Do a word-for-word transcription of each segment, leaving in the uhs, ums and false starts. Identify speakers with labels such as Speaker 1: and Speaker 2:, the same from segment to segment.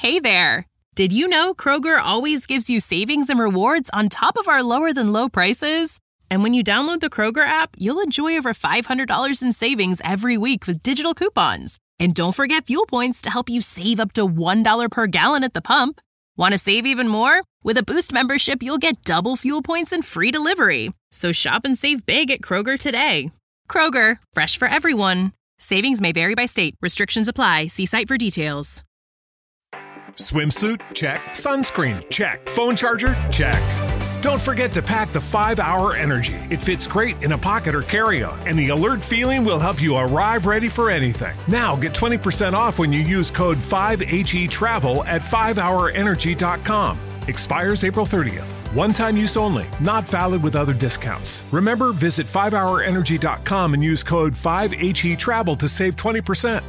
Speaker 1: Hey there! Did you know Kroger always gives you savings and rewards on top of our lower-than-low prices? And when you download the Kroger app, you'll enjoy over five hundred dollars in savings every week with digital coupons. And don't forget fuel points to help you save up to one dollar per gallon at the pump. Want to save even more? With a Boost membership, you'll get double fuel points and free delivery. So shop and save big at Kroger today. Kroger, fresh for everyone. Savings may vary by state. Restrictions apply. See site for details.
Speaker 2: Swimsuit? Check. Sunscreen? Check. Phone charger? Check. Don't forget to pack the five hour Energy. It fits great in a pocket or carry-on, and the alert feeling will help you arrive ready for anything. Now get twenty percent off when you use code five H E travel at five hour energy dot com. Expires April thirtieth. One-time use only. Not valid with other discounts. Remember, visit five hour energy dot com and use code five H E travel to save twenty percent.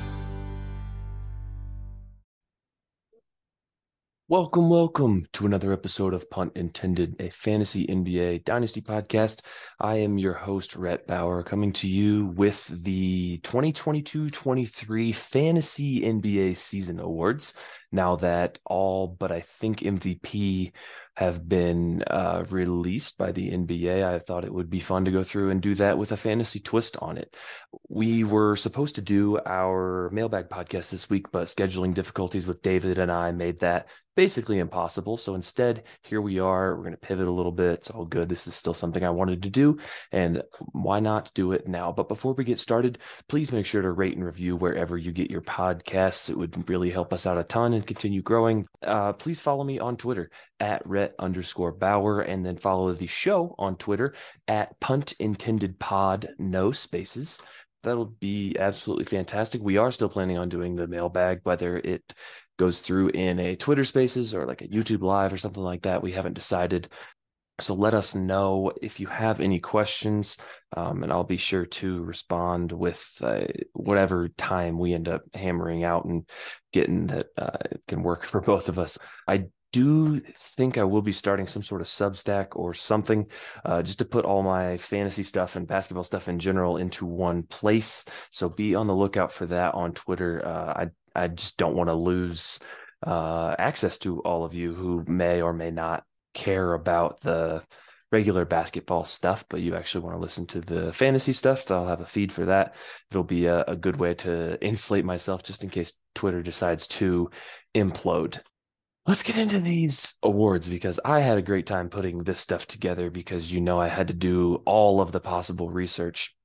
Speaker 3: Welcome, welcome to another episode of Punt Intended, a fantasy N B A dynasty podcast. I am your host, Rhett Bauer, coming to you with the twenty twenty-two twenty-three Fantasy N B A Season Awards. Now that all but I think M V P have been uh, released by the N B A, I thought it would be fun to go through and do that with a fantasy twist on it. We were supposed to do our mailbag podcast this week, but scheduling difficulties with David and I made that basically impossible. So instead, here we are. We're going to pivot a little bit. It's all good. This is still something I wanted to do, and why not do it now? But before we get started, please make sure to rate and review wherever you get your podcasts. It would really help us out a ton and continue growing. Uh, please follow me on Twitter at Rhett underscore Bauer, and then follow the show on Twitter at Punt Intended Pod, no spaces. That'll be absolutely fantastic. We are still planning on doing the mailbag, whether it goes through in a Twitter Spaces or like a YouTube Live or something like that. We haven't decided. So let us know if you have any questions, um, and I'll be sure to respond with uh, whatever time we end up hammering out and getting that uh, can work for both of us. I do think I will be starting some sort of Substack or something uh, just to put all my fantasy stuff and basketball stuff in general into one place. So be on the lookout for that on Twitter. Uh, I, I just don't want to lose uh, access to all of you who may or may not care about the regular basketball stuff, but you actually want to listen to the fantasy stuff. I'll have a feed for that. It'll be a, a good way to insulate myself just in case Twitter decides to implode. Let's get into these awards, because I had a great time putting this stuff together, because you know I had to do all of the possible research.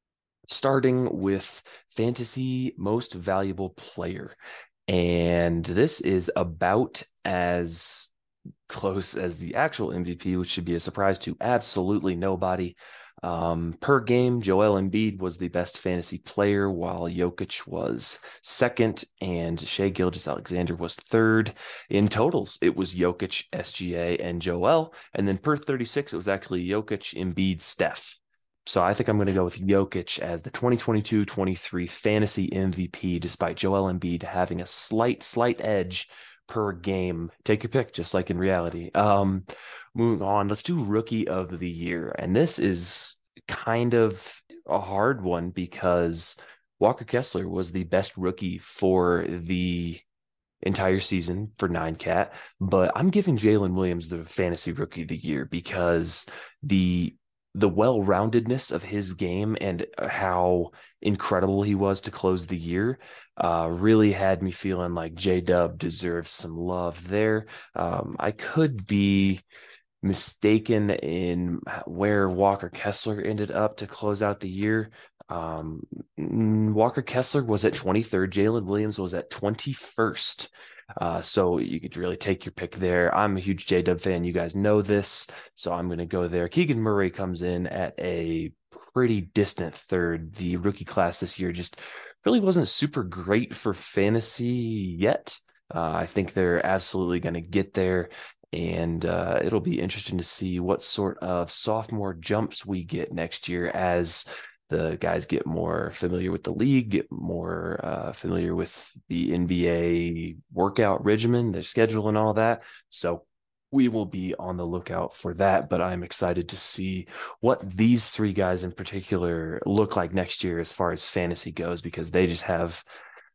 Speaker 3: Starting with Fantasy Most Valuable Player. And this is about as close as the actual M V P, which should be a surprise to absolutely nobody. Um, per game, Joel Embiid was the best fantasy player, while Jokic was second and Shai Gilgeous-Alexander was third. In totals, it was Jokic, S G A, and Joel. And then per thirty-six, it was actually Jokic, Embiid, Steph. So I think I'm going to go with Jokic as the twenty twenty-two twenty-three fantasy M V P, despite Joel Embiid having a slight, slight edge per game. Take your pick, just like in reality. Um, moving on, let's do Rookie of the Year. And this is kind of a hard one, because Walker Kessler was the best rookie for the entire season for nine cat, but I'm giving Jalen Williams the fantasy Rookie of the Year, because the the well-roundedness of his game and how incredible he was to close the year uh, really had me feeling like J-Dub deserves some love there. Um, I could be mistaken in where Walker Kessler ended up to close out the year. Um, Walker Kessler was at twenty-third. Jalen Williams was at twenty-first. Uh, so you could really take your pick there. I'm a huge J-Dub fan. You guys know this, so I'm going to go there. Keegan Murray comes in at a pretty distant third. The rookie class this year just really wasn't super great for fantasy yet. Uh, I think they're absolutely going to get there, and uh, it'll be interesting to see what sort of sophomore jumps we get next year as the guys get more familiar with the league, get more uh, familiar with the N B A workout regimen, their schedule, and all that. So we will be on the lookout for that, but I'm excited to see what these three guys in particular look like next year as far as fantasy goes, because they just have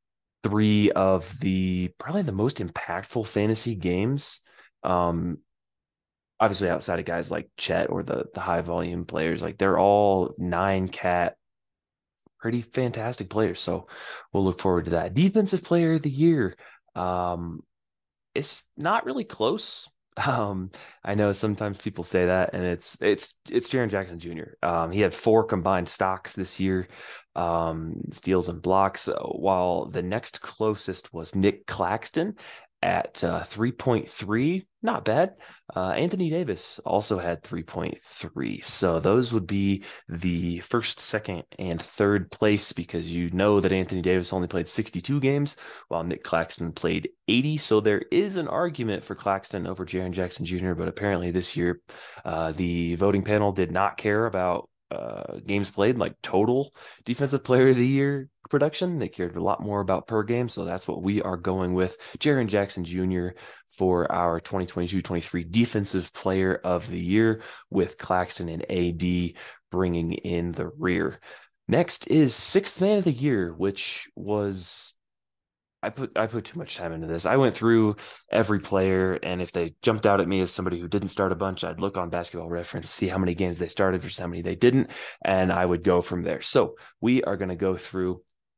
Speaker 3: three of the probably the most impactful fantasy games. Um, obviously outside of guys like Chet or the the high volume players, like they're all nine cat, pretty fantastic players. So we'll look forward to that. Defensive player of the year. Um, it's not really close. Um, I know sometimes people say that, and it's it's it's Jaren Jackson Junior Um, he had four combined stocks this year, um, steals and blocks, uh, while the next closest was Nick Claxton at uh, three point three. Not bad. Uh, Anthony Davis also had three point three. So those would be the first, second, and third place, because you know that Anthony Davis only played sixty-two games while Nick Claxton played eighty. So there is an argument for Claxton over Jaren Jackson Junior, but apparently this year uh, the voting panel did not care about uh, games played, like total defensive player of the year production. They cared a lot more about per game. So that's what we are going with. Jaren Jackson Junior for our twenty twenty-two twenty-three defensive player of the year, with Claxton and A D bringing in the rear. Next is sixth man of the year, which was I put I put too much time into this. I went through every player, and if they jumped out at me as somebody who didn't start a bunch, I'd look on Basketball Reference, see how many games they started versus how many they didn't, and I would go from there. So we are going to go through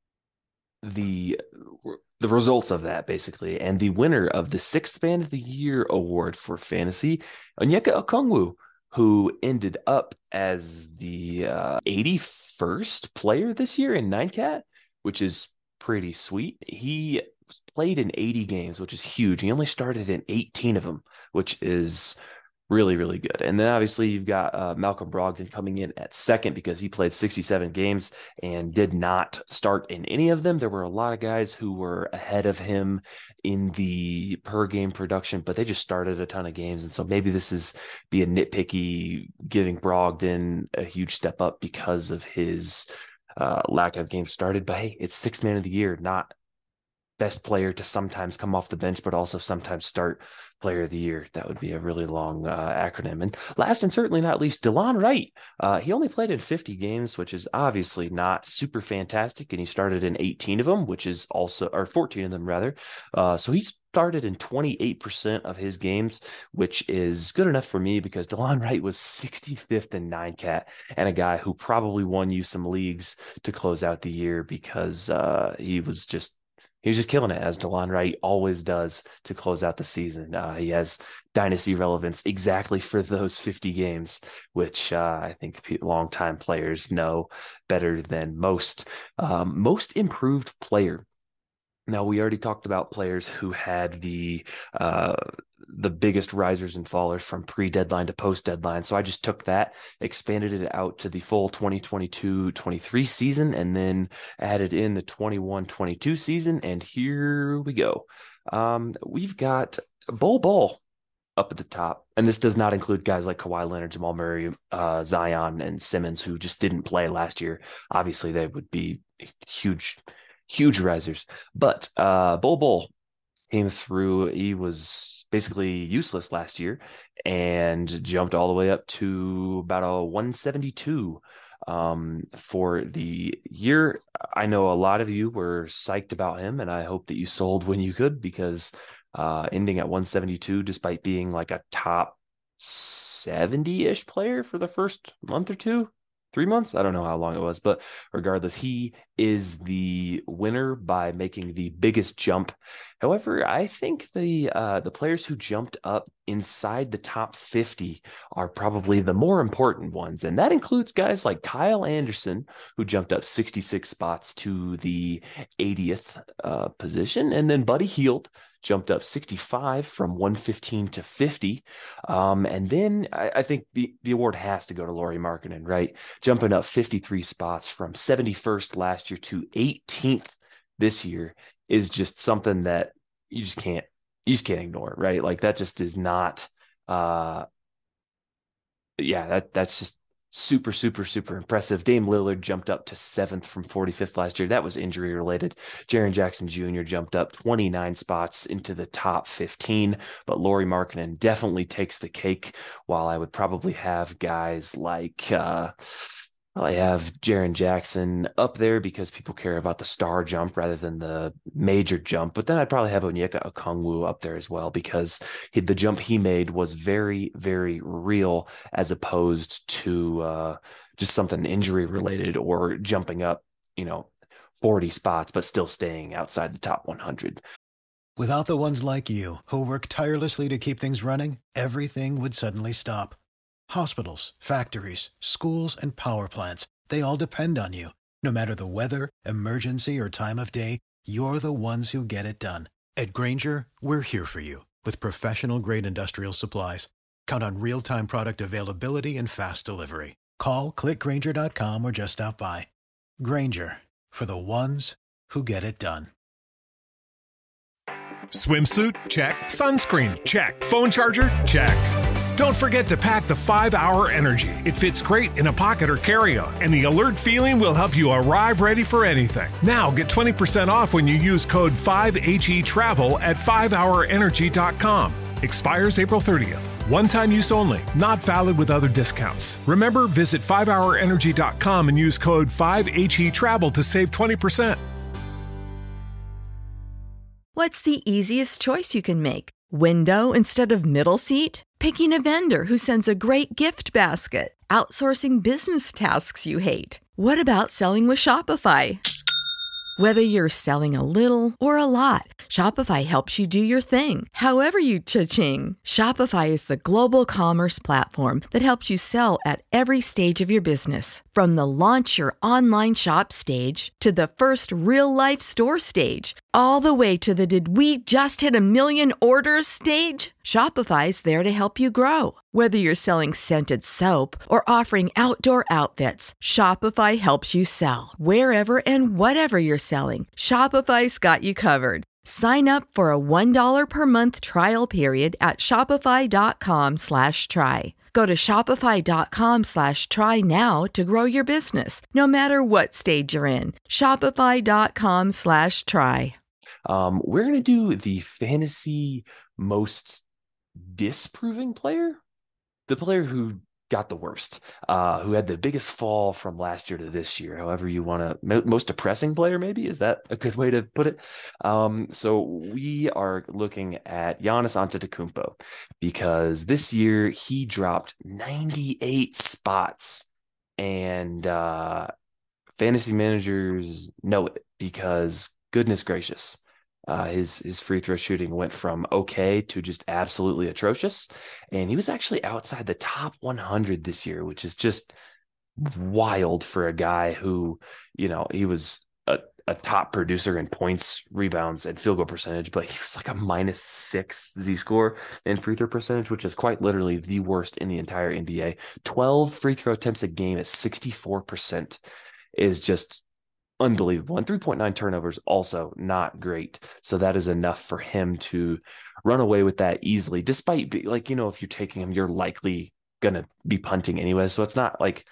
Speaker 3: the the results of that, basically, and the winner of the sixth man of the year award for fantasy, Onyeka Okongwu, who ended up as the uh, eighty-first player this year in nine cat, which is pretty sweet. He played in eighty games, which is huge. He only started in eighteen of them, which is really, really good. And then obviously you've got uh, Malcolm Brogdon coming in at second, because he played sixty-seven games and did not start in any of them. There were a lot of guys who were ahead of him in the per game production, but they just started a ton of games. And so maybe this is being nitpicky, giving Brogdon a huge step up because of his uh, lack of games started. But hey, it's sixth man of the year, not best player to sometimes come off the bench, but also sometimes start player of the year. That would be a really long uh, acronym. And last and certainly not least, Delon Wright. Uh, he only played in fifty games, which is obviously not super fantastic. And he started in eighteen of them, which is also, or fourteen of them rather. Uh, so he started in twenty-eight percent of his games, which is good enough for me, because Delon Wright was sixty-fifth in nine cat, and a guy who probably won you some leagues to close out the year, because uh, he was just He was just killing it, as Delon Wright always does to close out the season. Uh, he has dynasty relevance exactly for those fifty games, which uh, I think longtime players know better than most. Um, most improved player. Now, we already talked about players who had the uh, the biggest risers and fallers from pre-deadline to post-deadline. So I just took that, expanded it out to the full twenty twenty-two twenty-three season, and then added in the twenty-one twenty-two season. And here we go. Um, we've got Bol Bol up at the top. And this does not include guys like Kawhi Leonard, Jamal Murray, uh, Zion, and Simmons, who just didn't play last year. Obviously, they would be huge, huge risers. But uh, Bol Bol came through. He was basically useless last year and jumped all the way up to about a one seventy-two um, for the year. I know a lot of you were psyched about him, and I hope that you sold when you could, because uh, ending at one seventy-two, despite being like a top seventy-ish player for the first month or two, three months. I don't know how long it was, but regardless, he is the winner by making the biggest jump. However, I think the uh, the players who jumped up inside the top fifty are probably the more important ones. And that includes guys like Kyle Anderson, who jumped up sixty-six spots to the eightieth uh, position. And then Buddy Hield jumped up sixty-five from one fifteen to fifty. Um, and then I, I think the, the award has to go to Lauri Markkanen, right? Jumping up fifty-three spots from seventy-first last year to eighteenth this year is just something that you just can't, you just can't ignore, right? Like that just is not, uh, yeah, that that's just super, super, super impressive. Dame Lillard jumped up to seventh from forty-fifth last year. That was injury related. Jaren Jackson Junior jumped up twenty-nine spots into the top fifteen, but Lauri Markkanen definitely takes the cake, while I would probably have guys like, uh, I have Jaren Jackson up there because people care about the star jump rather than the major jump. But then I'd probably have Onyeka Okongwu up there as well because he, the jump he made was very, very real as opposed to uh, just something injury related or jumping up, you know, forty spots, but still staying outside the top one hundred.
Speaker 4: Without the ones like you who work tirelessly to keep things running, everything would suddenly stop. Hospitals, factories, schools, and power plants, they all depend on you. No matter the weather, emergency, or time of day, you're the ones who get it done. At Grainger, we're here for you with professional-grade industrial supplies. Count on real-time product availability and fast delivery. Call, click grainger dot com, or just stop by. Grainger, for the ones who get it done.
Speaker 2: Swimsuit? Check. Sunscreen? Check. Phone charger? Check. Don't forget to pack the five hour Energy. It fits great in a pocket or carry-on, and the alert feeling will help you arrive ready for anything. Now get twenty percent off when you use code five H E travel at five hour energy dot com. Expires April thirtieth. One-time use only. Not valid with other discounts. Remember, visit five hour energy dot com and use code five H E travel to save twenty percent.
Speaker 5: What's the easiest choice you can make? Window instead of middle seat? Picking a vendor who sends a great gift basket? Outsourcing business tasks you hate? What about selling with Shopify? Whether you're selling a little or a lot, Shopify helps you do your thing, however you cha-ching. Shopify is the global commerce platform that helps you sell at every stage of your business. From the launch your online shop stage to the first real-life store stage, all the way to the did we just hit a million orders stage. Shopify's there to help you grow. Whether you're selling scented soap or offering outdoor outfits, Shopify helps you sell. Wherever and whatever you're selling, Shopify's got you covered. Sign up for a one dollar per month trial period at shopify.com slash try. Go to shopify.com slash try now to grow your business, no matter what stage you're in. Shopify.com slash try.
Speaker 3: Um, we're going to do the fantasy most disproving player, the player who got the worst, uh, who had the biggest fall from last year to this year, however you want to, most depressing player, maybe, is that a good way to put it? Um, so we are looking at Giannis Antetokounmpo because this year he dropped ninety-eight spots, and uh, fantasy managers know it because goodness gracious, Uh, his his free throw shooting went from okay to just absolutely atrocious, and he was actually outside the top one hundred this year, which is just wild for a guy who, you know, he was a, a top producer in points, rebounds, and field goal percentage, but he was like a minus six Z-score in free throw percentage, which is quite literally the worst in the entire N B A. twelve free throw attempts a game at sixty-four percent is just unbelievable. And three point nine turnovers also not great. So that is enough for him to run away with that easily, despite, like, you know, if you're taking him, you're likely going to be punting anyway. So it's not like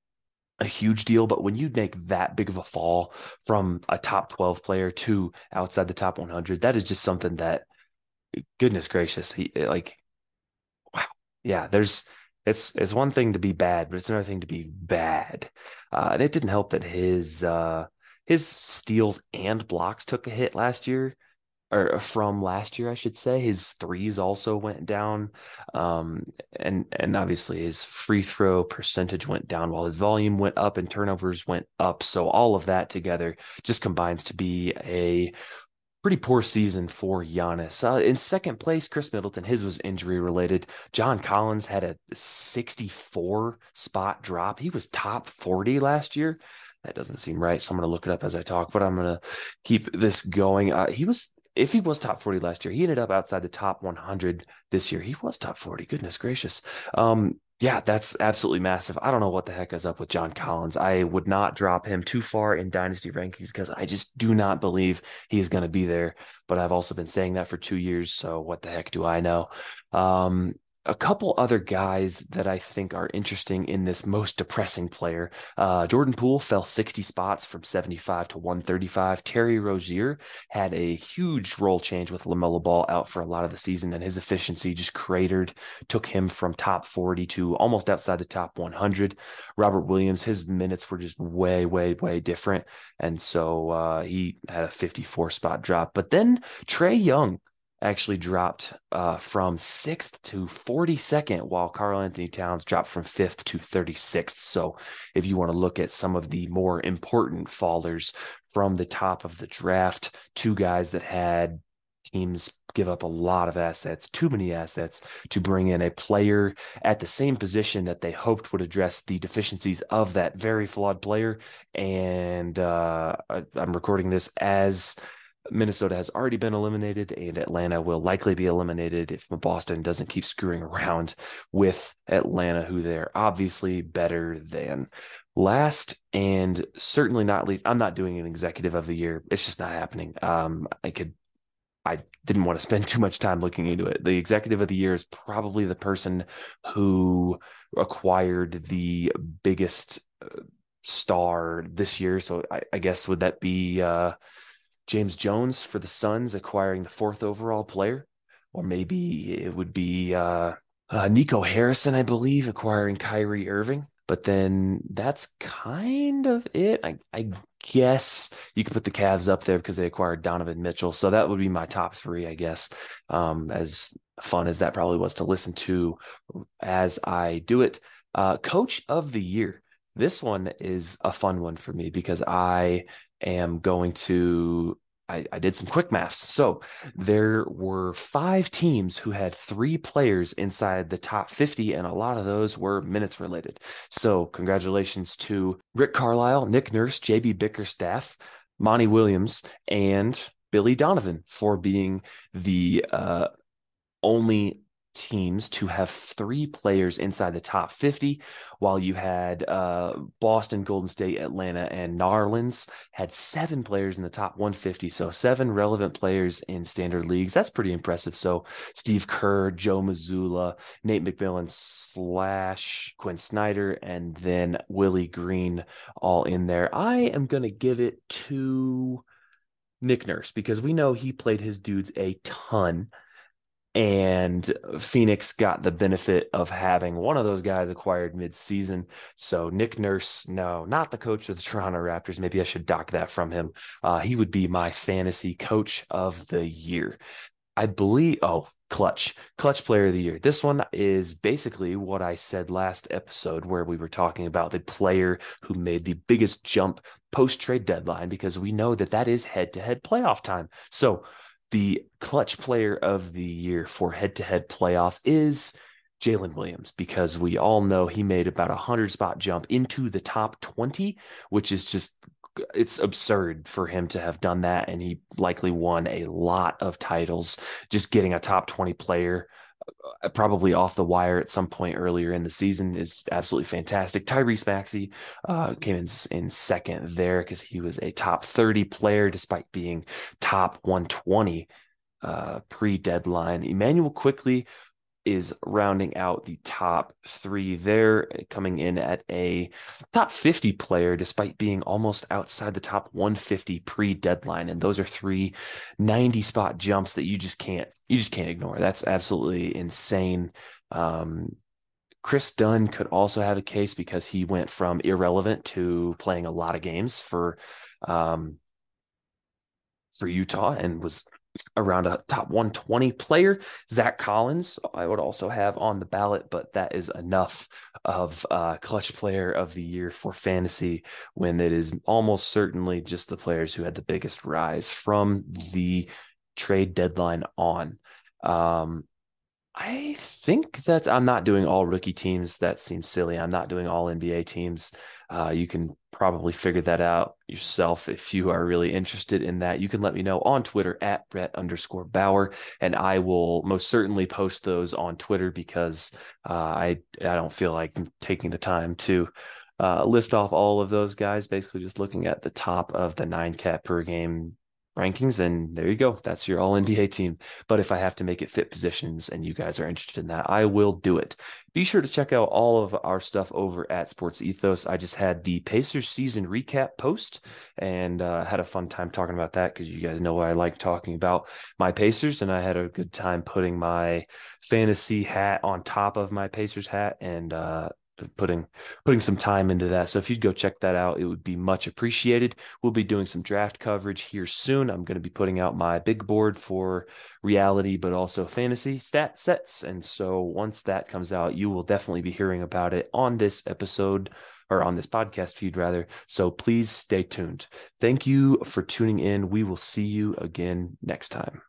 Speaker 3: a huge deal, but when you make that big of a fall from a top twelve player to outside the top one hundred, that is just something that, goodness gracious, he like, wow. Yeah, there's, It's it's one thing to be bad, but it's another thing to be bad. Uh, and it didn't help that his uh, his steals and blocks took a hit last year, or from last year, I should say. His threes also went down, um, and and obviously his free throw percentage went down while his volume went up and turnovers went up. So all of that together just combines to be a pretty poor season for Giannis. Uh, in second place, Chris Middleton, his was injury related. John Collins had a sixty-four spot drop. He was top forty last year. That doesn't seem right, so I'm going to look it up as I talk, but I'm going to keep this going. Uh, he was, if he was top forty last year, he ended up outside the top one hundred this year. He was top forty. Goodness gracious. Um, Yeah, that's absolutely massive. I don't know what the heck is up with John Collins. I would not drop him too far in dynasty rankings because I just do not believe he is going to be there. But I've also been saying that for two years. So what the heck do I know? Um, a couple other guys that I think are interesting in this most depressing player. Uh, Jordan Poole fell sixty spots from seventy-five to one thirty-five. Terry Rozier had a huge role change with LaMelo Ball out for a lot of the season, and his efficiency just cratered, took him from top forty to almost outside the top one hundred. Robert Williams, his minutes were just way, way, way different, and so uh, he had a fifty-four spot drop. But then Trae Young actually dropped uh, from sixth to forty-second, while Karl-Anthony Towns dropped from fifth to thirty-sixth. So if you want to look at some of the more important fallers from the top of the draft, two guys that had teams give up a lot of assets, too many assets, to bring in a player at the same position that they hoped would address the deficiencies of that very flawed player. And uh, I'm recording this as Minnesota has already been eliminated, and Atlanta will likely be eliminated if Boston doesn't keep screwing around with Atlanta, who they're obviously better than. Last and certainly not least, I'm not doing an executive of the year. It's just not happening. Um, I could, I didn't want to spend too much time looking into it. The executive of the year is probably the person who acquired the biggest star this year. So I, I guess would that be uh, James Jones for the Suns acquiring the fourth overall player? Or maybe it would be uh, uh, Nico Harrison, I believe, acquiring Kyrie Irving. But then that's kind of it. I, I guess you could put the Cavs up there because they acquired Donovan Mitchell. So that would be my top three, I guess, um, as fun as that probably was to listen to as I do it. Uh, Coach of the Year. This one is a fun one for me because I am going to, I, I did some quick maths. So there were five teams who had three players inside the top fifty, and a lot of those were minutes related. So congratulations to Rick Carlisle, Nick Nurse, J B Bickerstaff, Monty Williams, and Billy Donovan for being the uh, only teams to have three players inside the top fifty, while you had uh, Boston, Golden State, Atlanta, and Narlands had seven players in the top one fifty. So seven relevant players in standard leagues. That's pretty impressive. So Steve Kerr, Joe Mazzulla, Nate McMillan slash Quinn Snyder, and then Willie Green all in there. I am going to give it to Nick Nurse because we know he played his dudes a ton. And Phoenix got the benefit of having one of those guys acquired mid-season. So Nick Nurse, no, not the coach of the Toronto Raptors. Maybe I should dock that from him. Uh, he would be my fantasy coach of the year. I believe, oh, clutch, clutch player of the year. This one is basically what I said last episode where we were talking about the player who made the biggest jump post-trade deadline, because we know that that is head-to-head playoff time. So the clutch player of the year for head-to-head playoffs is Jalen Williams, because we all know he made about a hundred spot jump into the top twenty, which is just, it's absurd for him to have done that. And he likely won a lot of titles just getting a top twenty player probably off the wire at some point earlier in the season is absolutely fantastic. Tyrese Maxey uh, came in, in second there because he was a top thirty player despite being top one twenty uh, pre-deadline. Emmanuel Quickley is rounding out the top three there, coming in at a top fifty player despite being almost outside the top one fifty pre-deadline. And those are three ninety spot jumps that you just can't, you just can't ignore. That's absolutely insane. Um, Chris Dunn could also have a case because he went from irrelevant to playing a lot of games for, um, for Utah and was around a top one twenty player. Zach Collins, I would also have on the ballot, but that is enough of uh clutch player of the year for fantasy when it is almost certainly just the players who had the biggest rise from the trade deadline on. Um, I think that's, I'm not doing all rookie teams. That seems silly. I'm not doing all N B A teams. Uh, you can probably figure that out yourself if you are really interested in that. You can let me know on Twitter at Brett underscore Bauer, and I will most certainly post those on Twitter because uh, I I don't feel like taking the time to uh, list off all of those guys. Basically, just looking at the top of the nine cat per game rankings, and there you go. That's your all N B A team. But if I have to make it fit positions and you guys are interested in that, I will do it. Be sure to check out all of our stuff over at Sports Ethos. I just had the Pacers season recap post and uh, had a fun time talking about that because you guys know I like talking about my Pacers, and I had a good time putting my fantasy hat on top of my Pacers hat and uh putting putting some time into that. So if you'd go check that out, it would be much appreciated. We'll be doing some draft coverage here soon. I'm going to be putting out my big board for reality, but also fantasy stat sets. And so once that comes out, you will definitely be hearing about it on this episode, or on this podcast feed rather. So please stay tuned. Thank you for tuning in. We will see you again next time.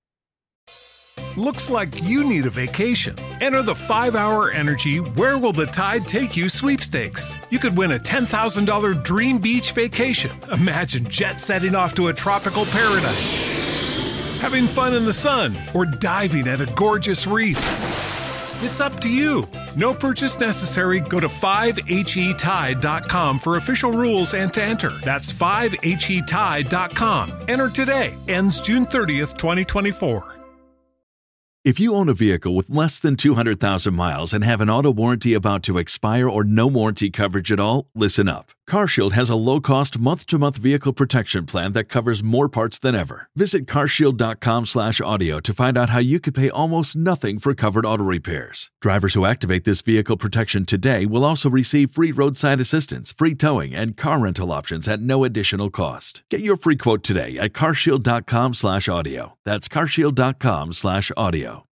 Speaker 2: Looks like you need a vacation. Enter the five hour Energy Where Will the Tide Take You sweepstakes. You could win a ten thousand dollars dream beach vacation. Imagine jet setting off to a tropical paradise, having fun in the sun, or diving at a gorgeous reef. It's up to you. No purchase necessary. Go to five H E tide dot com for official rules and to enter. That's five H E tide dot com. Enter today. Ends June thirtieth, twenty twenty-four.
Speaker 6: If you own a vehicle with less than two hundred thousand miles and have an auto warranty about to expire or no warranty coverage at all, listen up. CarShield has a low-cost month-to-month vehicle protection plan that covers more parts than ever. Visit carshield.com slash audio to find out how you could pay almost nothing for covered auto repairs. Drivers who activate this vehicle protection today will also receive free roadside assistance, free towing, and car rental options at no additional cost. Get your free quote today at carshield.com slash audio. That's carshield.com slash audio.